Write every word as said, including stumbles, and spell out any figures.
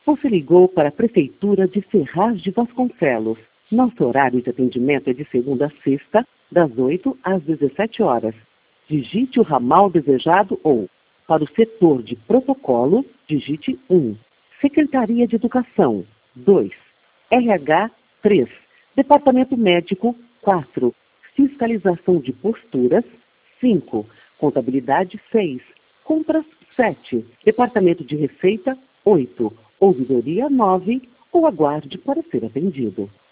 Você ligou para a Prefeitura de Ferraz de Vasconcelos. Nosso horário de atendimento é de segunda a sexta, das oito às dezessete horas. Digite o ramal desejado ou, para o setor de protocolo, digite um. Secretaria de Educação, dois. R H, três. Departamento Médico, quatro. Fiscalização de posturas, cinco. Contabilidade, seis. Compras, sete. Departamento de Receita, oito. Ouvidoria, nove. Ou aguarde para ser atendido.